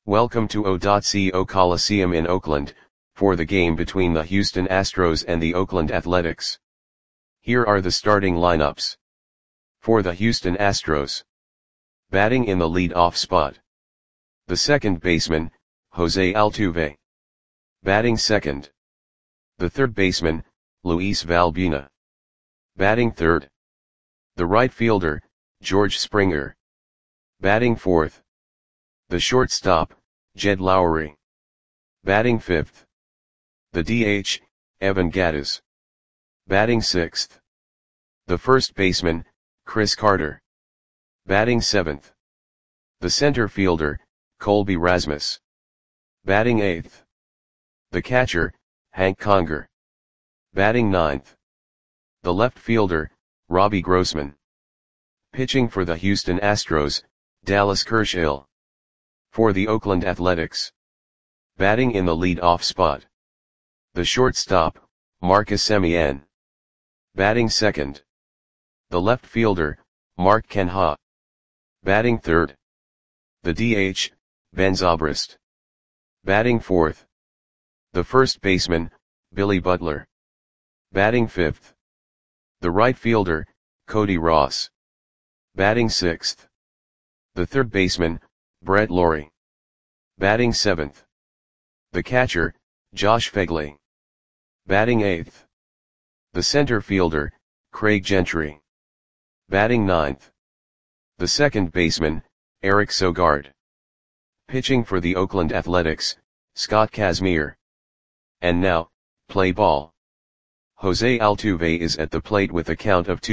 Welcome to O.CO Coliseum in Oakland, for the game between the Houston Astros and the Oakland Athletics. Here are the starting lineups. For the Houston Astros. Batting in the lead-off spot. The second baseman, Jose Altuve. Batting second. The third baseman, Luis Valbuena. Batting third. The right fielder, George Springer. Batting fourth. The shortstop, Jed Lowrie. Batting fifth. The DH, Evan Gattis. Batting sixth. The first baseman, Chris Carter. Batting seventh. The center fielder, Colby Rasmus. Batting eighth. The catcher, Hank Conger. Batting ninth. The left fielder, Robbie Grossman. Pitching for the Houston Astros, Dallas Kershaw. For the Oakland Athletics. Batting in the lead-off spot. The shortstop, Marcus Semien. Batting second. The left fielder, Mark Canha. Batting third. The DH, Ben Zobrist. Batting fourth. The first baseman, Billy Butler. Batting fifth. The right fielder, Cody Ross. Batting sixth. The third baseman, Brett Lawrie. Batting seventh. The catcher, Josh Phegley. Batting eighth. The center fielder, Craig Gentry. Batting ninth. The second baseman, Eric Sogard. Pitching for the Oakland Athletics, Scott Kazmir. And now, play ball. Jose Altuve is at the plate with a count of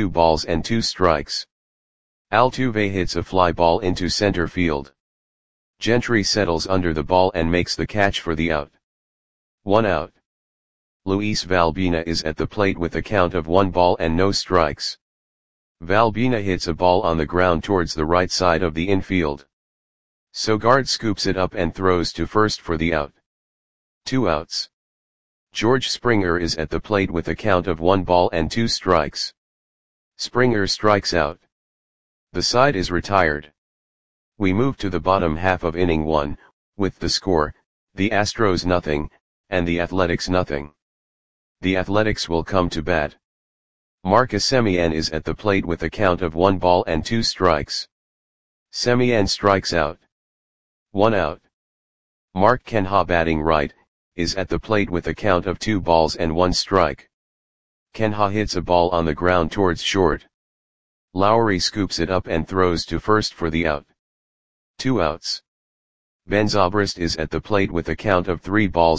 2-2. Altuve hits a fly ball into center field. Gentry settles under the ball and makes the catch for the out. 1 out. Luis Valbuena is at the plate with a count of 1-0. Valbuena hits a ball on the ground towards the right side of the infield. Sogard scoops it up and throws to first for the out. 2 outs. George Springer is at the plate with a count of 1-2. Springer strikes out. The side is retired. We move to the bottom half of inning 1, with the score, the Astros 0, and the Athletics 0. The Athletics will come to bat. Marcus Semien is at the plate with a count of 1-2. Semien strikes out. 1 out. Mark Canha batting right, is at the plate with a count of 2-1. Canha hits a ball on the ground towards short. Lowrie scoops it up and throws to first for the out. 2 outs. Ben Zobrist is at the plate with a count of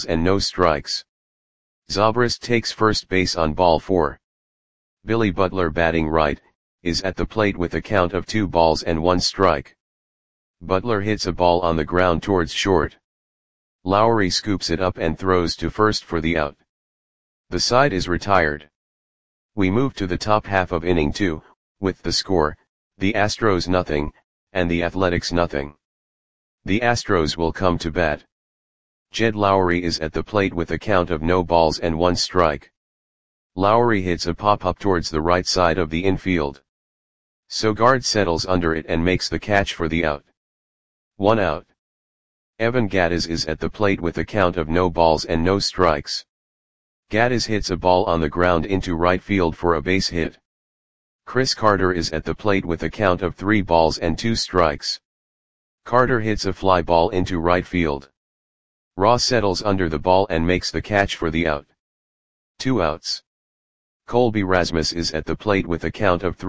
3-0. Zobrist takes first base on ball 4. Billy Butler batting right, is at the plate with a count of 2-1. Butler hits a ball on the ground towards short. Lowrie scoops it up and throws to first for the out. The side is retired. We move to the top half of inning 2, with the score, the Astros 0, and the Athletics 0. The Astros will come to bat. Jed Lowrie is at the plate with a count of 0-1. Lowrie hits a pop-up towards the right side of the infield. Sogard settles under it and makes the catch for the out. 1 out. Evan Gattis is at the plate with a count of 0-0. Gattis hits a ball on the ground into right field for a base hit. Chris Carter is at the plate with a count of 3-2. Carter hits a fly ball into right field. Ross settles under the ball and makes the catch for the out. 2 outs. Colby Rasmus is at the plate with a count of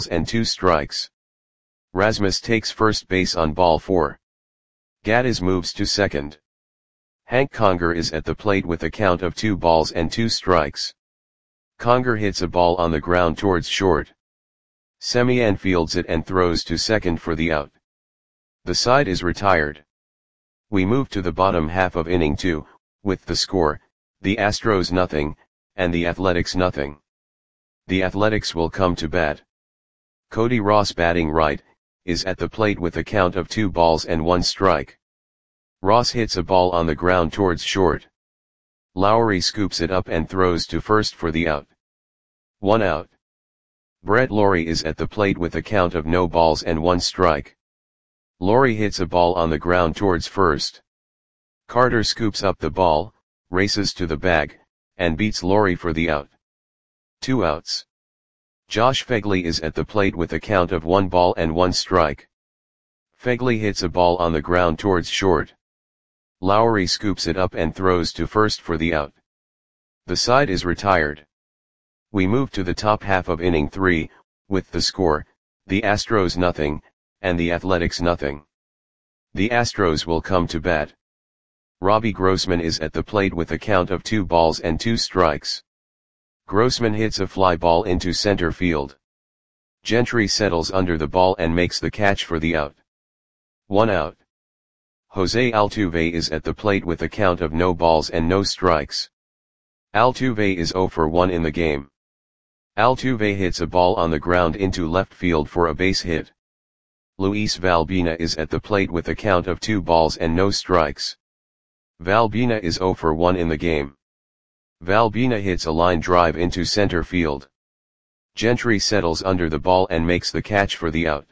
3-2. Rasmus takes first base on ball 4. Gattis moves to second. Hank Conger is at the plate with a count of 2-2. Conger hits a ball on the ground towards short. Semien fields it and throws to second for the out. The side is retired. We move to the bottom half of inning 2, with the score, the Astros 0, and the Athletics 0. The Athletics will come to bat. Cody Ross batting right, is at the plate with a count of 2-1. Ross hits a ball on the ground towards short. Lowrie scoops it up and throws to first for the out. 1 out. Brett Lawrie is at the plate with a count of 0-1. Lowry hits a ball on the ground towards first. Carter scoops up the ball, races to the bag, and beats Lowry for the out. 2 outs. Josh Phegley is at the plate with a count of 1 ball and 1 strike. Phegley hits a ball on the ground towards short. Lowry scoops it up and throws to first for the out. The side is retired. We move to the top half of inning 3, with the score, the Astros nothing, and the Athletics nothing. The Astros will come to bat. Robbie Grossman is at the plate with a count of 2 balls and 2 strikes. Grossman hits a fly ball into center field. Gentry settles under the ball and makes the catch for the out. 1 out. Jose Altuve is at the plate with a count of no balls and no strikes. Altuve is 0 for 1 in the game. Altuve hits a ball on the ground into left field for a base hit. Luis Valbuena is at the plate with a count of 2 balls and no strikes. Valbuena is 0 for 1 in the game. Valbuena hits a line drive into center field. Gentry settles under the ball and makes the catch for the out.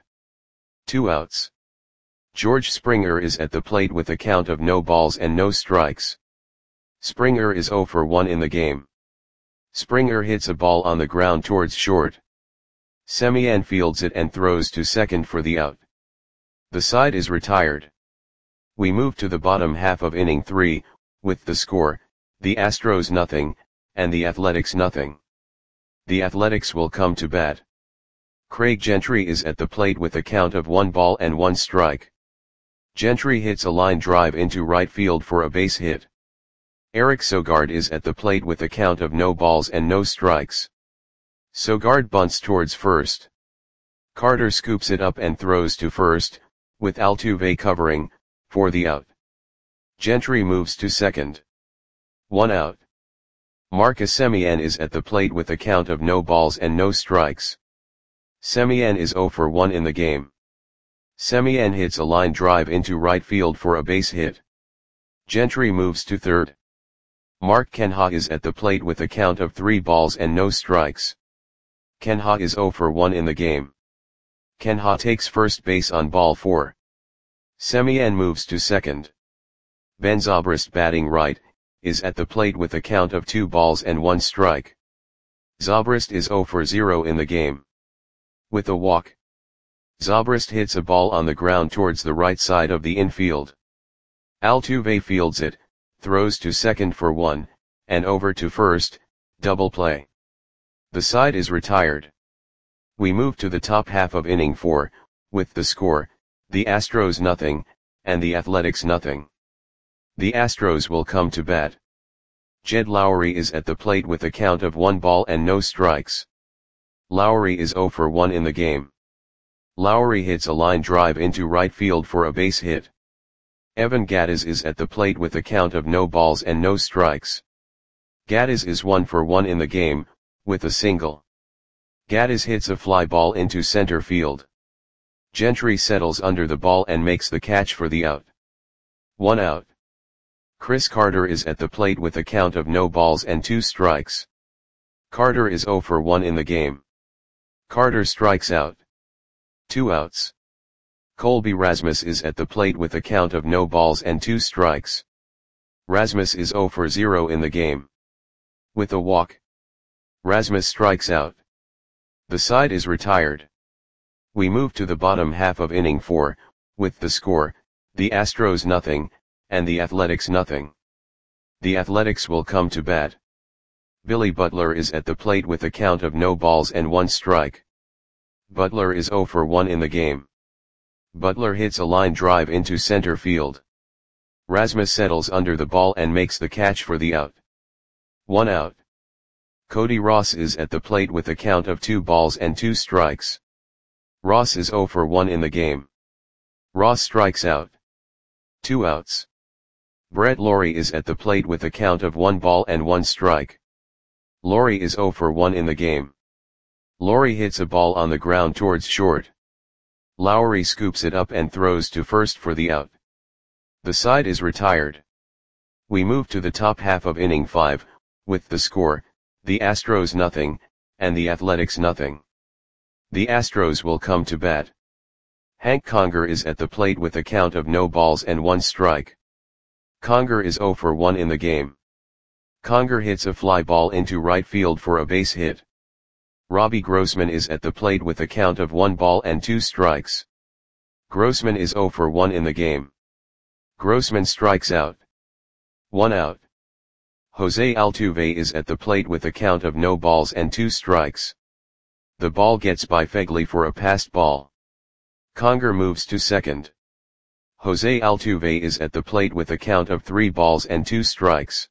2 outs. George Springer is at the plate with a count of no balls and no strikes. Springer is 0 for 1 in the game. Springer hits a ball on the ground towards short. Semien fields it and throws to second for the out. The side is retired. We move to the bottom half of inning 3, with the score, the Astros nothing, and the Athletics nothing. The Athletics will come to bat. Craig Gentry is at the plate with a count of 1 ball and 1 strike. Gentry hits a line drive into right field for a base hit. Eric Sogard is at the plate with a count of no balls and no strikes. Sogard bunts towards first. Carter scoops it up and throws to first, with Altuve covering, for the out. Gentry moves to second. 1 out. Marcus Semien is at the plate with a count of no balls and no strikes. Semien is 0 for 1 in the game. Semien hits a line drive into right field for a base hit. Gentry moves to third. Mark Canha is at the plate with a count of 3 balls and no strikes. Canha is 0 for 1 in the game. Canha takes first base on ball 4. Semien moves to second. Ben Zobrist, batting right, is at the plate with a count of 2 balls and 1 strike. Zobrist is 0 for 0 in the game. With a walk, Zobrist hits a ball on the ground towards the right side of the infield. Altuve fields it, throws to second for 1, and over to first, double play. The side is retired. We move to the top half of inning 4, with the score, the Astros nothing, and the Athletics nothing. The Astros will come to bat. Jed Lowry is at the plate with a count of 1 ball and no strikes. Lowry is 0 for 1 in the game. Lowry hits a line drive into right field for a base hit. Evan Gattis is at the plate with a count of no balls and no strikes. Gattis is 1 for 1 in the game, with a single. Gattis hits a fly ball into center field. Gentry settles under the ball and makes the catch for the out. 1 out. Chris Carter is at the plate with a count of no balls and 2 strikes. Carter is 0 for 1 in the game. Carter strikes out. 2 outs. Colby Rasmus is at the plate with a count of no balls and 2 strikes. Rasmus is 0 for 0 in the game. With a walk, Rasmus strikes out. The side is retired. We move to the bottom half of inning 4, with the score, the Astros nothing, and the Athletics nothing. The Athletics will come to bat. Billy Butler is at the plate with a count of no balls and 1 strike. Butler is 0 for 1 in the game. Butler hits a line drive into center field. Rasmus settles under the ball and makes the catch for the out. 1 out. Cody Ross is at the plate with a count of 2 balls and 2 strikes. Ross is 0 for 1 in the game. Ross strikes out. 2 outs. Brett Lawrie is at the plate with a count of 1 ball and 1 strike. Lawrie is 0 for 1 in the game. Lawrie hits a ball on the ground towards short. Lowry scoops it up and throws to first for the out. The side is retired. We move to the top half of inning 5, with the score, the Astros nothing, and the Athletics nothing. The Astros will come to bat. Hank Conger is at the plate with a count of no balls and 1 strike. Conger is 0 for 1 in the game. Conger hits a fly ball into right field for a base hit. Robbie Grossman is at the plate with a count of 1 ball and 2 strikes. Grossman is 0 for 1 in the game. Grossman strikes out. 1 out. Jose Altuve is at the plate with a count of no balls and 2 strikes. The ball gets by Fegley for a passed ball. Conger moves to second. Jose Altuve is at the plate with a count of 3 balls and 2 strikes.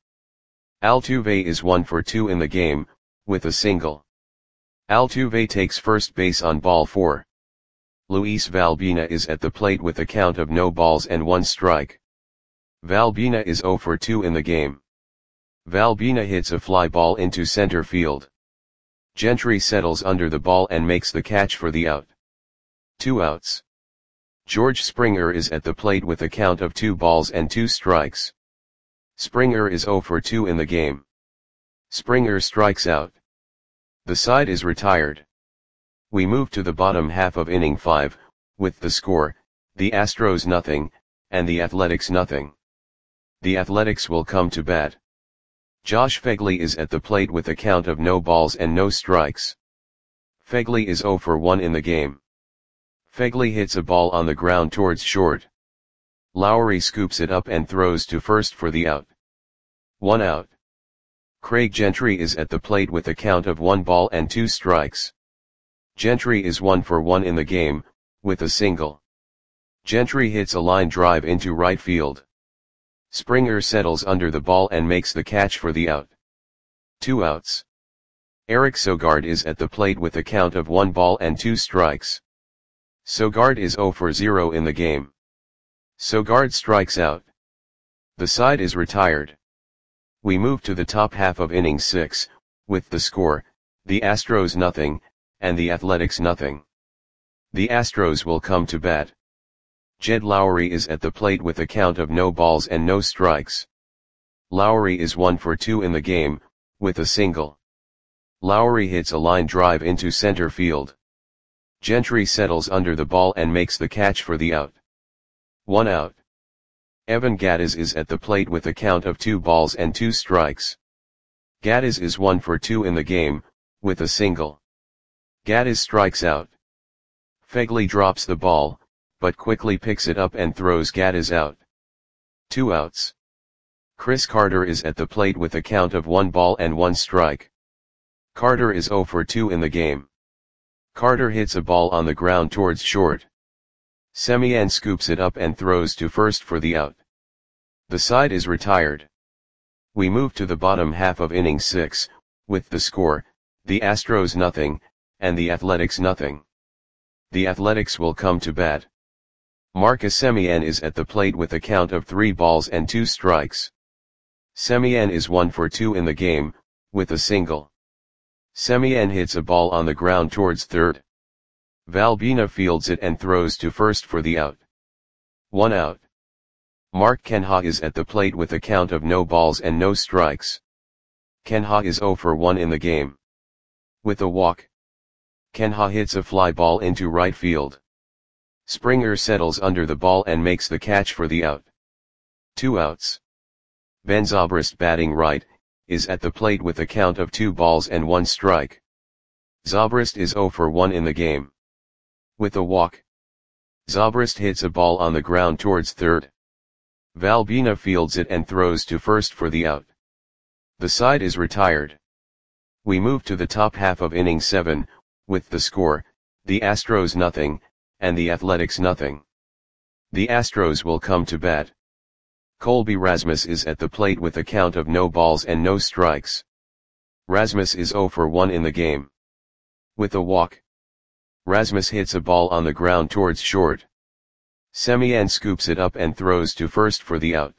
Altuve is 1 for 2 in the game, with a single. Altuve takes first base on ball 4. Luis Valbina is at the plate with a count of no balls and 1 strike. Valbina is 0 for 2 in the game. Valbina hits a fly ball into center field. Gentry settles under the ball and makes the catch for the out. 2 outs. George Springer is at the plate with a count of 2 balls and 2 strikes. Springer is 0 for 2 in the game. Springer strikes out. The side is retired. We move to the bottom half of inning 5, with the score, the Astros nothing, and the Athletics nothing. The Athletics will come to bat. Josh Fegley is at the plate with a count of no balls and no strikes. Fegley is 0 for 1 in the game. Fegley hits a ball on the ground towards short. Lowry scoops it up and throws to first for the out. 1 out. Craig Gentry is at the plate with a count of 1 ball and 2 strikes. Gentry is 1 for 1 in the game, with a single. Gentry hits a line drive into right field. Springer settles under the ball and makes the catch for the out. 2 outs. Eric Sogard is at the plate with a count of 1 ball and 2 strikes. Sogard is 0 for 0 in the game. Sogard strikes out. The side is retired. We move to the top half of inning 6, with the score, the Astros nothing, and the Athletics nothing. The Astros will come to bat. Jed Lowry is at the plate with a count of no balls and no strikes. Lowry is 1 for 2 in the game, with a single. Lowry hits a line drive into center field. Gentry settles under the ball and makes the catch for the out. 1 out. Evan Gattis is at the plate with a count of 2 balls and 2 strikes. Gattis is 1 for 2 in the game, with a single. Gattis strikes out. Fegley drops the ball, but quickly picks it up and throws Gattis out. 2 outs. Chris Carter is at the plate with a count of 1 ball and 1 strike. Carter is 0 for 2 in the game. Carter hits a ball on the ground towards short. Semien scoops it up and throws to first for the out. The side is retired. We move to the bottom half of inning 6, with the score, the Astros nothing, and the Athletics nothing. The Athletics will come to bat. Marcus Semien is at the plate with a count of 3 balls and 2 strikes. Semien is 1 for 2 in the game, with a single. Semien hits a ball on the ground towards third. Valbina fields it and throws to first for the out. 1 out. Mark Canha is at the plate with a count of no balls and no strikes. Canha is 0 for 1 in the game. With a walk. Canha hits a fly ball into right field. Springer settles under the ball and makes the catch for the out. 2 outs. Ben Zobrist, batting right, is at the plate with a count of 2 balls and 1 strike. Zobrist is 0 for 1 in the game. With a walk. Zobrist hits a ball on the ground towards third. Valbina fields it and throws to first for the out. The side is retired. We move to the top half of inning 7, with the score, the Astros nothing, and the Athletics nothing. The Astros will come to bat. Colby Rasmus is at the plate with a count of no balls and no strikes. Rasmus is 0 for 1 in the game. With a walk. Rasmus hits a ball on the ground towards short. Semien scoops it up and throws to first for the out.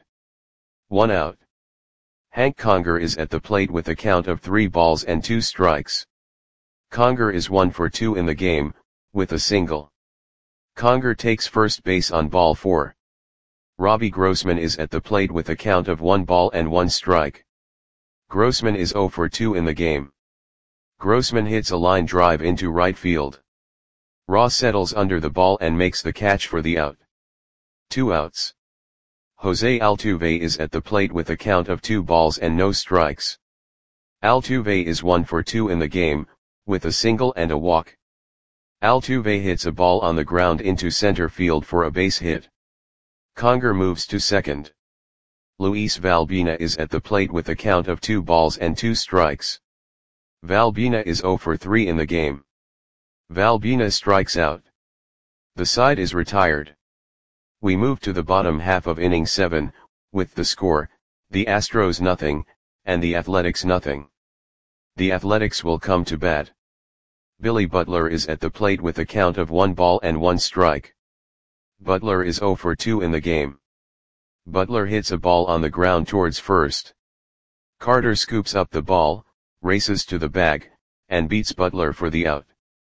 1 out. Hank Conger is at the plate with a count of 3 balls and 2 strikes. Conger is 1 for 2 in the game, with a single. Conger takes first base on ball 4. Robbie Grossman is at the plate with a count of 1 ball and 1 strike. Grossman is 0 for 2 in the game. Grossman hits a line drive into right field. Ross settles under the ball and makes the catch for the out. 2 outs. Jose Altuve is at the plate with a count of 2 balls and no strikes. Altuve is 1 for 2 in the game, with a single and a walk. Altuve hits a ball on the ground into center field for a base hit. Conger moves to second. Luis Valbuena is at the plate with a count of 2 balls and 2 strikes. Valbuena is 0 for 3 in the game. Valbuena strikes out. The side is retired. We move to the bottom half of inning 7, with the score, the Astros nothing, and the Athletics nothing. The Athletics will come to bat. Billy Butler is at the plate with a count of 1 ball and 1 strike. Butler is 0 for 2 in the game. Butler hits a ball on the ground towards first. Carter scoops up the ball, races to the bag, and beats Butler for the out.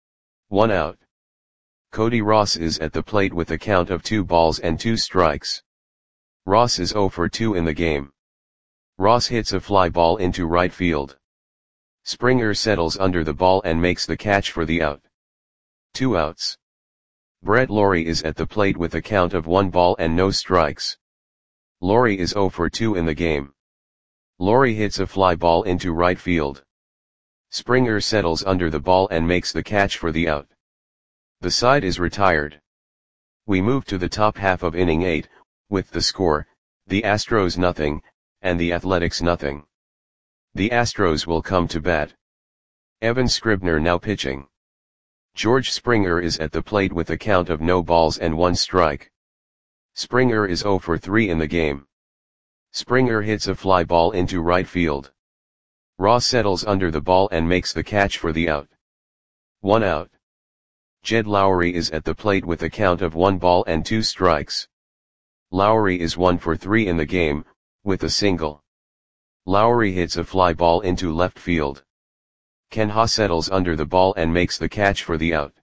1 out. Cody Ross is at the plate with a count of 2 balls and 2 strikes. Ross is 0 for 2 in the game. Ross hits a fly ball into right field. Springer settles under the ball and makes the catch for the out. 2 outs. Brett Lawrie is at the plate with a count of 1 ball and no strikes. Lawrie is 0 for 2 in the game. Lawrie hits a fly ball into right field. Springer settles under the ball and makes the catch for the out. The side is retired. We move to the top half of inning 8, with the score, the Astros nothing, and the Athletics nothing. The Astros will come to bat. Evan Scribner now pitching. George Springer is at the plate with a count of no balls and 1 strike. Springer is 0 for 3 in the game. Springer hits a fly ball into right field. Ross settles under the ball and makes the catch for the out. 1 out. Jed Lowrie is at the plate with a count of 1 ball and 2 strikes. Lowrie is 1 for 3 in the game, with a single. Lowrie hits a fly ball into left field. Ken Ha settles under the ball and makes the catch for the out.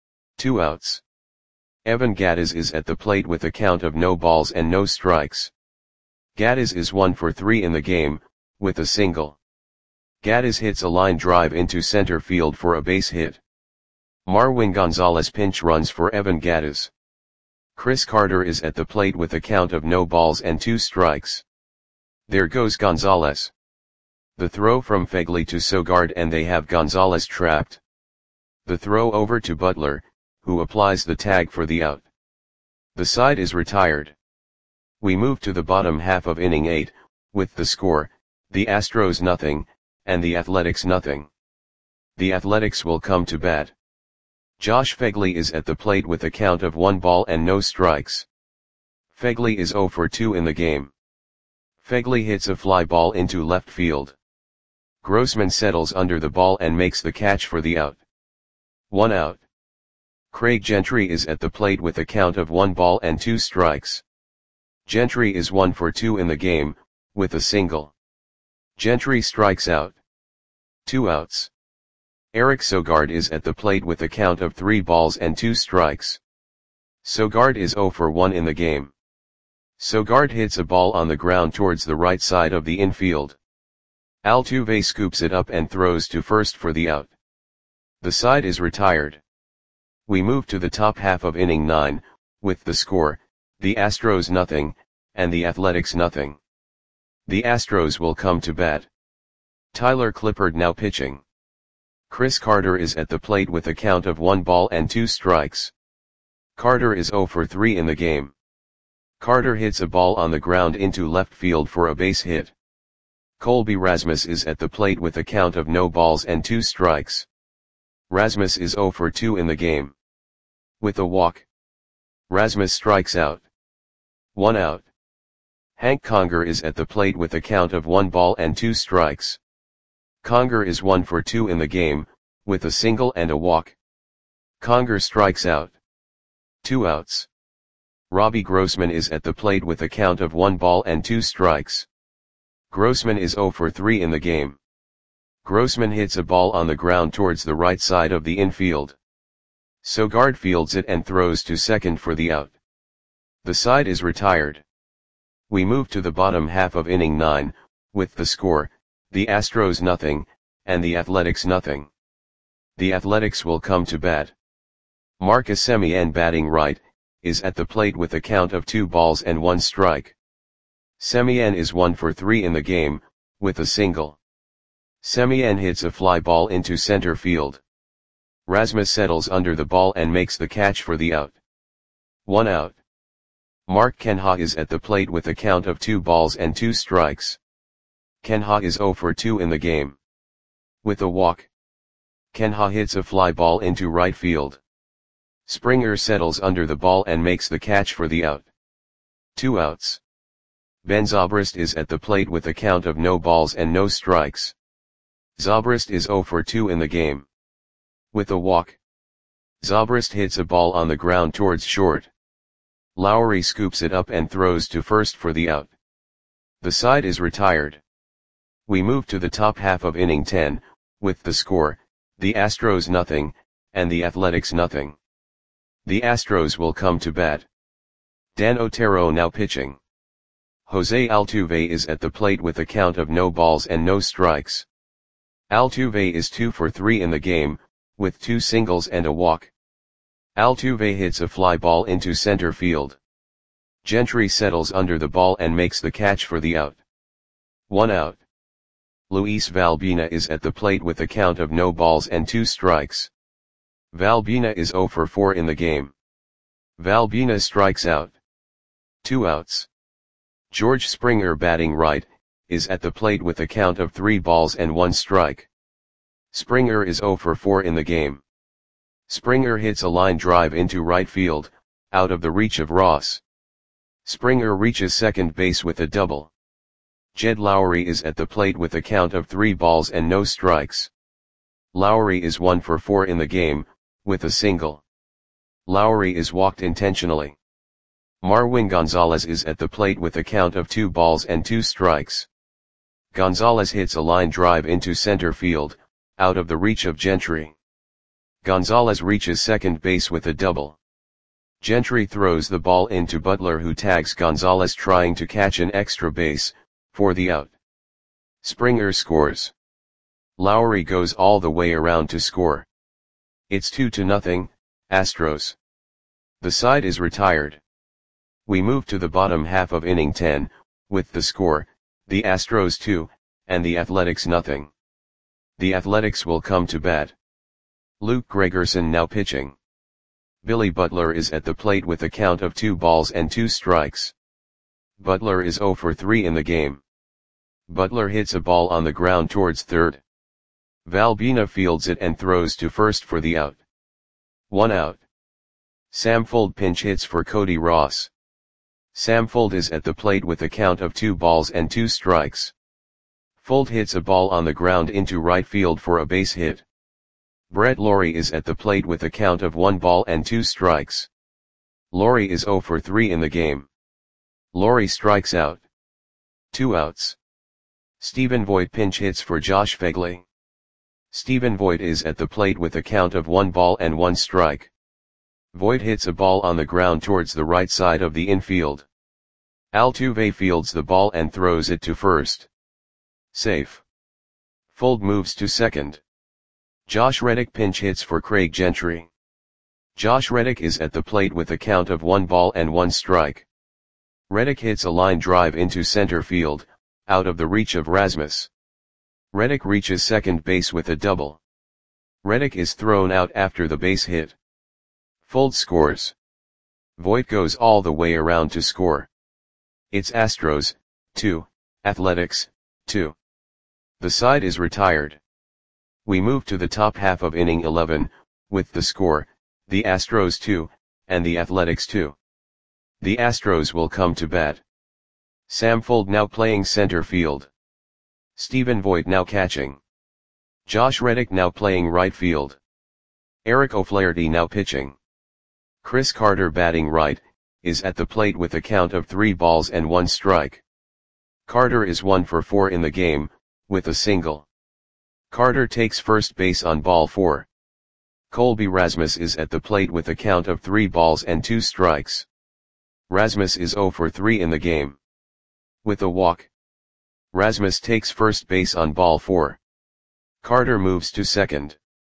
2 outs. Evan Gattis is at the plate with a count of no balls and no strikes. Gattis is 1 for 3 in the game, with a single. Gattis hits a line drive into center field for a base hit. Marwin Gonzalez pinch runs for Evan Gattis. Chris Carter is at the plate with a count of no balls and 2 strikes. There goes Gonzalez. The throw from Phegley to Sogard and they have Gonzalez trapped. The throw over to Butler, who applies the tag for the out. The side is retired. We move to the bottom half of inning 8, with the score, the Astros nothing, and the Athletics nothing. The Athletics will come to bat. Josh Phegley is at the plate with a count of 1 ball and no strikes. Phegley is 0 for 2 in the game. Phegley hits a fly ball into left field. Grossman settles under the ball and makes the catch for the out. 1 out. Craig Gentry is at the plate with a count of 1 ball and 2 strikes. Gentry is 1 for 2 in the game, with a single. Gentry strikes out. 2 outs. Eric Sogard is at the plate with a count of 3 balls and 2 strikes. Sogard is 0 for 1 in the game. Sogard hits a ball on the ground towards the right side of the infield. Altuve scoops it up and throws to first for the out. The side is retired. We move to the top half of inning 9, with the score, the Astros nothing, and the Athletics nothing. The Astros will come to bat. Tyler Clippard now pitching. Chris Carter is at the plate with a count of 1 ball and 2 strikes. Carter is 0 for 3 in the game. Carter hits a ball on the ground into left field for a base hit. Colby Rasmus is at the plate with a count of no balls and 2 strikes. Rasmus is 0 for 2 in the game. With a walk, Rasmus strikes out. 1 out. Hank Conger is at the plate with a count of 1 ball and 2 strikes. Conger is 1 for 2 in the game, with a single and a walk. Conger strikes out. 2 outs. Robbie Grossman is at the plate with a count of 1 ball and 2 strikes. Grossman is 0 for 3 in the game. Grossman hits a ball on the ground towards the right side of the infield. Sogard fields it and throws to second for the out. The side is retired. We move to the bottom half of inning 9, with the score, the Astros nothing, and the Athletics nothing. The Athletics will come to bat. Marcus Semien batting right, is at the plate with a count of 2 balls and 1 strike. Semien is 1 for 3 in the game, with a single. Semien hits a fly ball into center field. Rasmus settles under the ball and makes the catch for the out. 1 out. Mark Kenha is at the plate with a count of 2 balls and 2 strikes. Kenha is 0 for 2 in the game. With a walk, Kenha hits a fly ball into right field. Springer settles under the ball and makes the catch for the out. 2 outs. Ben Zobrist is at the plate with a count of no balls and no strikes. Zobrist is 0 for 2 in the game. With a walk, Zobrist hits a ball on the ground towards short. Lowry scoops it up and throws to first for the out. The side is retired. We move to the top half of inning 10, with the score, the Astros nothing, and the Athletics nothing. The Astros will come to bat. Dan Otero now pitching. Jose Altuve is at the plate with a count of no balls and no strikes. Altuve is 2 for 3 in the game, with 2 singles and a walk. Altuve hits a fly ball into center field. Gentry settles under the ball and makes the catch for the out. 1 out. Luis Valbina is at the plate with a count of no balls and 2 strikes. Valbina is 0 for 4 in the game. Valbina strikes out. 2 outs. George Springer batting right, is at the plate with a count of 3 balls and 1 strike. Springer is 0 for 4 in the game. Springer hits a line drive into right field, out of the reach of Ross. Springer reaches second base with a double. Jed Lowry is at the plate with a count of 3 balls and no strikes. Lowry is 1 for 4 in the game, with a single. Lowry is walked intentionally. Marwin Gonzalez is at the plate with a count of 2 balls and 2 strikes. Gonzalez hits a line drive into center field, out of the reach of Gentry. Gonzalez reaches second base with a double. Gentry throws the ball into Butler, who tags Gonzalez trying to catch an extra base, for the out. Springer scores. Lowry goes all the way around to score. It's 2-0, Astros. The side is retired. We move to the bottom half of inning 10, with the score, the Astros 2, and the Athletics nothing. The Athletics will come to bat. Luke Gregerson now pitching. Billy Butler is at the plate with a count of 2 balls and 2 strikes. Butler is 0 for 3 in the game. Butler hits a ball on the ground towards third. Valbina fields it and throws to first for the out. 1 out. Samfold pinch hits for Cody Ross. Samfold is at the plate with a count of 2 balls and 2 strikes. Fold hits a ball on the ground into right field for a base hit. Brett Lawrie is at the plate with a count of 1 ball and 2 strikes. Lawrie is 0 for 3 in the game. Lawrie strikes out. 2 outs. Stephen Vogt pinch hits for Josh Phegley. Stephen Vogt is at the plate with a count of 1 ball and 1 strike. Vogt hits a ball on the ground towards the right side of the infield. Altuve fields the ball and throws it to first. Safe. Fold moves to second. Josh Reddick pinch hits for Craig Gentry. Josh Reddick is at the plate with a count of 1 ball and 1 strike. Reddick hits a line drive into center field, out of the reach of Rasmus. Reddick reaches second base with a double. Reddick is thrown out after the base hit. Fold scores. Vogt goes all the way around to score. It's Astros, 2, Athletics, 2. The side is retired. We move to the top half of inning 11, with the score, the Astros 2, and the Athletics 2. The Astros will come to bat. Samfold now playing center field. Stephen Vogt now catching. Josh Reddick now playing right field. Eric O'Flaherty now pitching. Chris Carter batting right, is at the plate with a count of 3 balls and 1 strike. Carter is 1 for 4 in the game, with a single. Carter takes first base on ball 4. Colby Rasmus is at the plate with a count of 3 balls and 2 strikes. Rasmus is 0 for 3 in the game. With a walk, Rasmus takes first base on ball 4. Carter moves to second.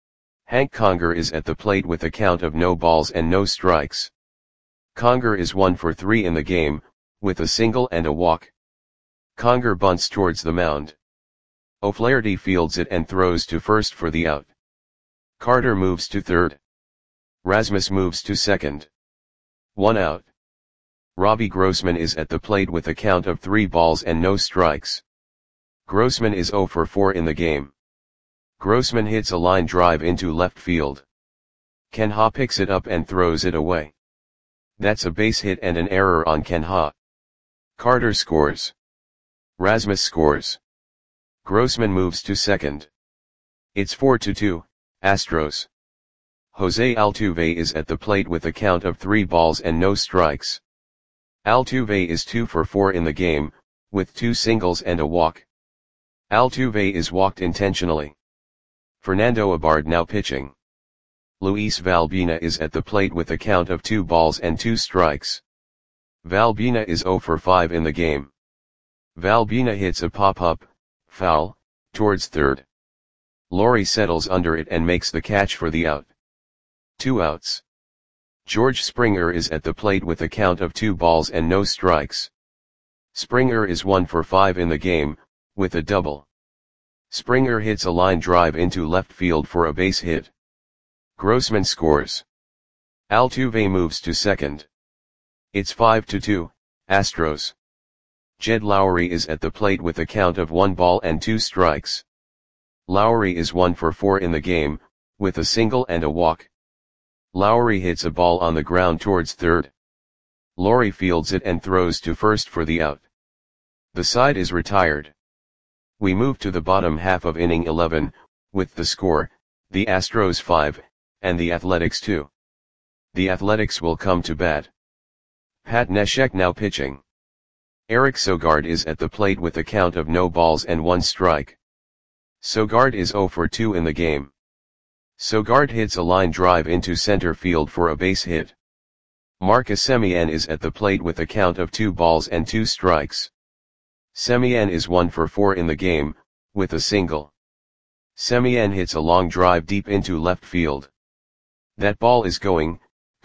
Hank Conger is at the plate with a count of no balls and no strikes. Conger is 1 for 3 in the game, with a single and a walk. Conger bunts towards the mound. O'Flaherty fields it and throws to first for the out. Carter moves to third. Rasmus moves to second. 1 out. Robbie Grossman is at the plate with a count of 3 balls and no strikes. Grossman is 0 for 4 in the game. Grossman hits a line drive into left field. Ken Ha picks it up and throws it away. That's a base hit and an error on Ken Ha. Carter scores. Rasmus scores. Grossman moves to second. It's 4-2, Astros. Jose Altuve is at the plate with a count of 3 balls and no strikes. Altuve is 2 for 4 in the game, with 2 singles and a walk. Altuve is walked intentionally. Fernando Abad now pitching. Luis Valbina is at the plate with a count of 2 balls and 2 strikes. Valbina is 0 for 5 in the game. Valbina hits a pop-up, foul, towards third. Lowrie settles under it and makes the catch for the out. 2 outs. George Springer is at the plate with a count of 2 balls and no strikes. Springer is 1 for 5 in the game, with a double. Springer hits a line drive into left field for a base hit. Grossman scores. Altuve moves to second. It's 5-2, Astros. Jed Lowrie is at the plate with a count of 1 ball and 2 strikes. Lowrie is 1 for 4 in the game, with a single and a walk. Lowrie hits a ball on the ground towards third. Lowrie fields it and throws to first for the out. The side is retired. We move to the bottom half of inning 11, with the score, the Astros 5, and the Athletics 2. The Athletics will come to bat. Pat Neshek now pitching. Eric Sogard is at the plate with a count of no balls and 1 strike. Sogard is 0 for 2 in the game. Sogard hits a line drive into center field for a base hit. Marcus Semien is at the plate with a count of 2 balls and 2 strikes. Semien is 1 for 4 in the game, with a single. Semien hits a long drive deep into left field. That ball is gone.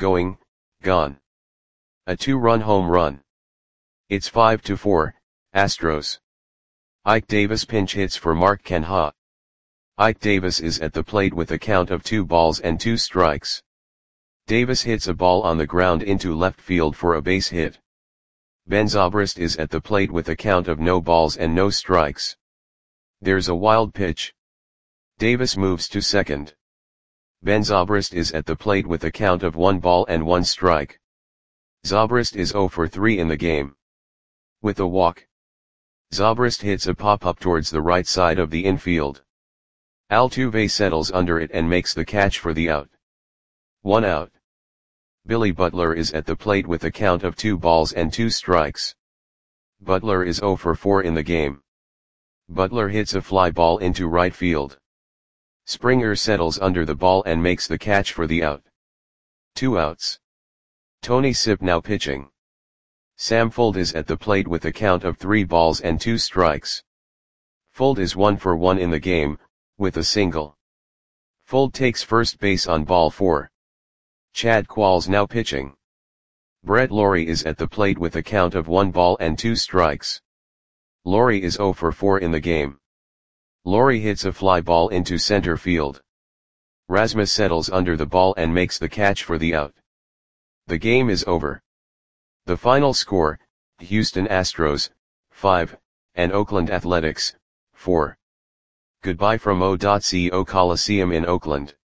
A 2-run home run. It's 5-4, Astros. Ike Davis pinch hits for Mark Ken Ha. Ike Davis is at the plate with a count of 2 balls and 2 strikes. Davis hits a ball on the ground into left field for a base hit. Ben Zobrist is at the plate with a count of no balls and no strikes. There's a wild pitch. Davis moves to second. Ben Zobrist is at the plate with a count of 1 ball and 1 strike. Zobrist is 0 for 3 in the game. With a walk. Zobrist hits a pop-up towards the right side of the infield. Altuve settles under it and makes the catch for the out. 1 out. Billy Butler is at the plate with a count of 2 balls and 2 strikes. Butler is 0 for 4 in the game. Butler hits a fly ball into right field. Springer settles under the ball and makes the catch for the out. 2 outs. Tony Sipp now pitching. Sam Fuld is at the plate with a count of 3 balls and 2 strikes. Fuld is 1 for 1 in the game, with a single. Fuld takes first base on ball 4. Chad Qualls now pitching. Brett Lawrie is at the plate with a count of 1 ball and 2 strikes. Lawrie is 0 for 4 in the game. Lawrie hits a fly ball into center field. Rasmus settles under the ball and makes the catch for the out. The game is over. The final score, Houston Astros, 5, and Oakland Athletics, 4. Goodbye from O.CO Coliseum in Oakland.